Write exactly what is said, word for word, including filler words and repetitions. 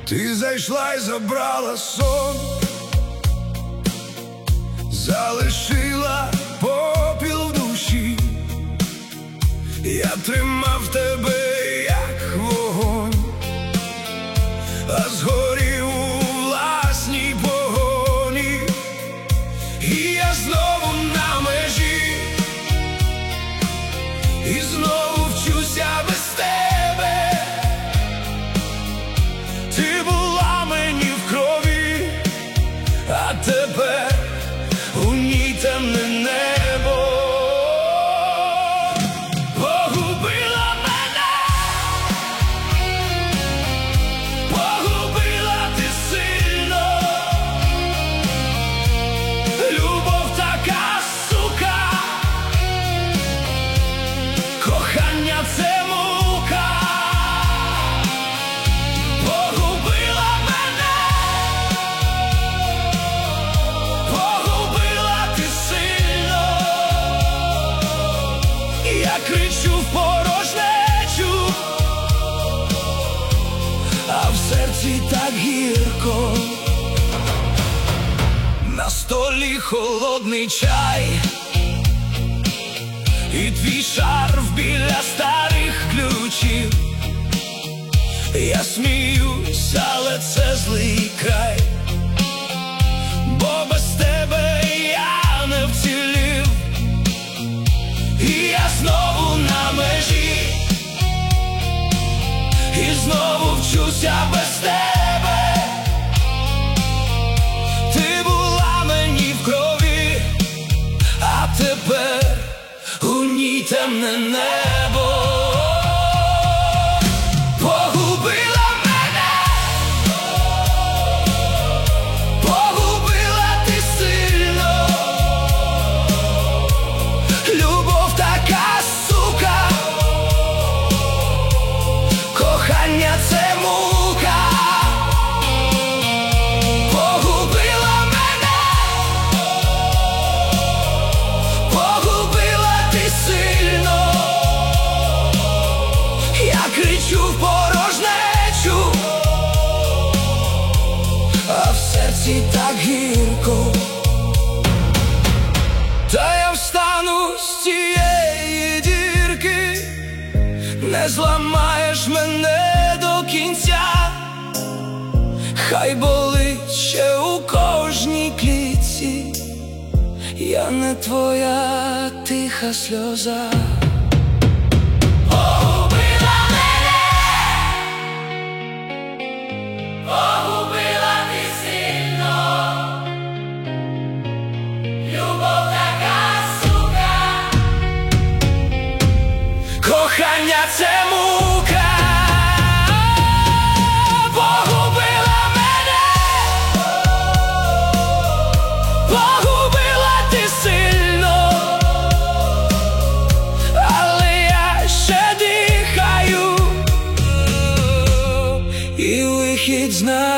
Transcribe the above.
Ти зайшла й забрала сон, залишила попіл в душі. Я тримав тебе, як вогонь, а згорів у власній погоні. І я знову на межі, і знову вчуся без тебе. Ти була мені в крові, а тепер у ній темне небо. Погубила мене, погубила ти сильно. Любов така сука, кохання це мука. Погубила мене, погубила ти сильно. Я кричу в порожнечу, а в серці так гірко. На столі холодний чай і твій шарф біля старих ключів. Я сміюсь, але це злий край, бо без тебе я не вцілів. І я знову на межі, і знову вчуся без тебе. Ти була мені в крові, а тепер у ній темне небо. Погубила мене, погубила ти сильно. Любов така сука, кохання це мука. Погубила мене, погубила ти сильно. Я кричу в порожнечу, а в серці так гірко. Та я встану з цієї дірки, не зламаєш мене до кінця. Хай болить ще у кожній клітці, я не твоя тиха сльоза. Погубила мене, погубила ти сильно. Любов така сука, кохання це мука. Погубила мене, погубила ти сильно. Але я ще дихаю, і вихід знаю.